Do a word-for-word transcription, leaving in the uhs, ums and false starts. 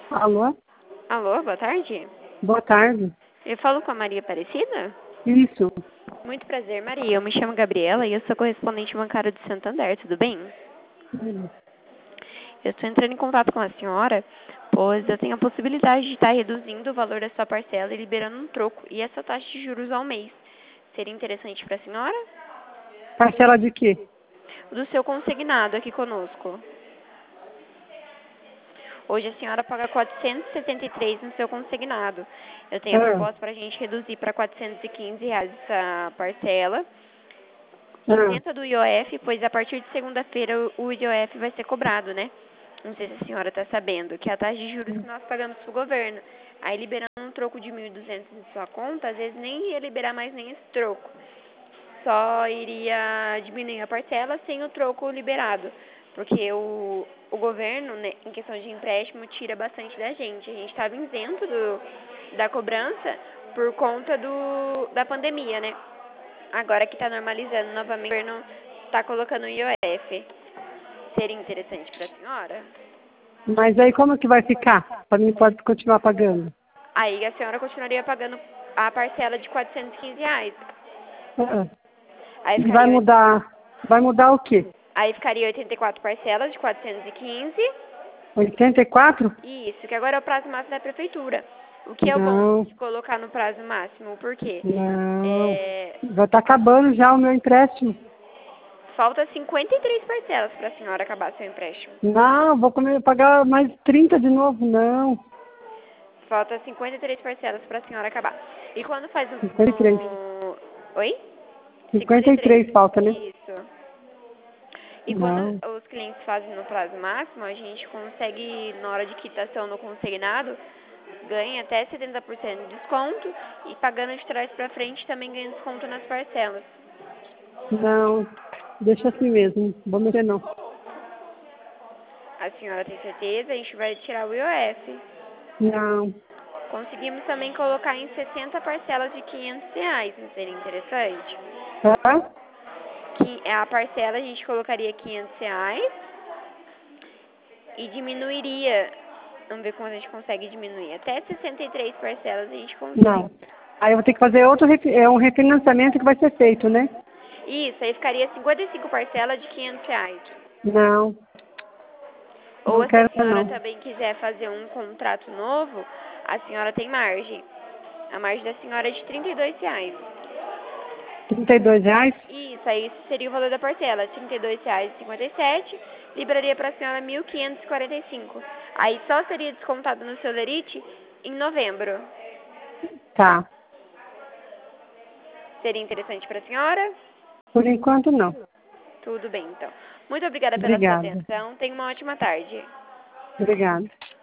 Alô? Alô, boa tarde. Boa tarde. Eu falo com a Maria Aparecida? Isso. Muito prazer, Maria. Eu me chamo Gabriela e eu sou correspondente bancário de Santander, tudo bem? Hum. Eu estou entrando em contato com a senhora, pois eu tenho a possibilidade de estar reduzindo o valor da sua parcela e liberando um troco e essa taxa de juros ao mês. Seria interessante para a senhora? Parcela de quê? Do seu consignado aqui conosco. Hoje a senhora paga quatrocentos e setenta e três no seu consignado. Eu tenho a Ah, proposta para a gente reduzir para quatrocentos e quinze reais essa parcela. ah. Isenta do I O F, pois a partir de segunda-feira o I O F vai ser cobrado, né? Não sei se a senhora está sabendo, que é a taxa de juros que nós pagamos para o governo. Aí liberando um troco de mil e duzentos em sua conta, às vezes nem ia liberar mais nem esse troco. Só iria diminuir a parcela sem o troco liberado. Porque o, o governo, né, em questão de empréstimo, tira bastante da gente. A gente estava isento do, da cobrança por conta do, da pandemia, né? Agora que está normalizando novamente, o governo está colocando o I O F. Seria interessante para a senhora? Mas aí como que vai ficar? Para mim pode continuar pagando. Aí a senhora continuaria pagando a parcela de quatrocentos e quinze reais. Ah. Aí E vai ficaria, mudar. Vai mudar o quê? aí ficaria oitenta e quatro parcelas de quatrocentos e quinze. oitenta e quatro? Isso, que agora é o prazo máximo da prefeitura. O que é o bom Não, de colocar no prazo máximo? Por quê? não. É, Vai estar acabando já o meu empréstimo. falta cinquenta e três parcelas para a senhora acabar seu empréstimo. Não, vou comer, pagar mais trinta de novo. Não. Falta cinquenta e três parcelas para a senhora acabar. E quando faz o... cinquenta e três. no- Oi? cinquenta cinquenta e e três. três falta, né? Isso. E quando Não. os clientes fazem no prazo máximo, a gente consegue, na hora de quitação no consignado, ganha até setenta por cento de desconto e pagando de trás para frente também ganha desconto nas parcelas. Não. Deixa assim mesmo. Vou mexer não. A senhora tem certeza? A gente vai tirar o I O F. Não. Conseguimos também colocar em sessenta parcelas de quinhentos reais, não seria interessante? Tá? Que a parcela a gente colocaria quinhentos reais e diminuiria. Vamos ver como a gente consegue diminuir. Até sessenta e três parcelas a gente consegue. Não. Aí eu vou ter que fazer outro, refi- é um refinanciamento que vai ser feito, né? Isso, aí ficaria cinquenta e cinco parcelas de quinhentos reais. Não, Ou não se a quero senhora não. também quiser fazer um contrato novo, a senhora tem margem. A margem da senhora é de trinta e dois reais. trinta e dois reais? Isso, aí seria o valor da parcela, trinta e dois reais e cinquenta e sete centavos, liberaria para a senhora mil quinhentos e quarenta e cinco. Aí só seria descontado no seu lerite em novembro. Tá. Seria interessante para a senhora? Por enquanto não. Tudo bem, então. Muito obrigada pela sua Obrigada. atenção. Tenha uma ótima tarde. Obrigada.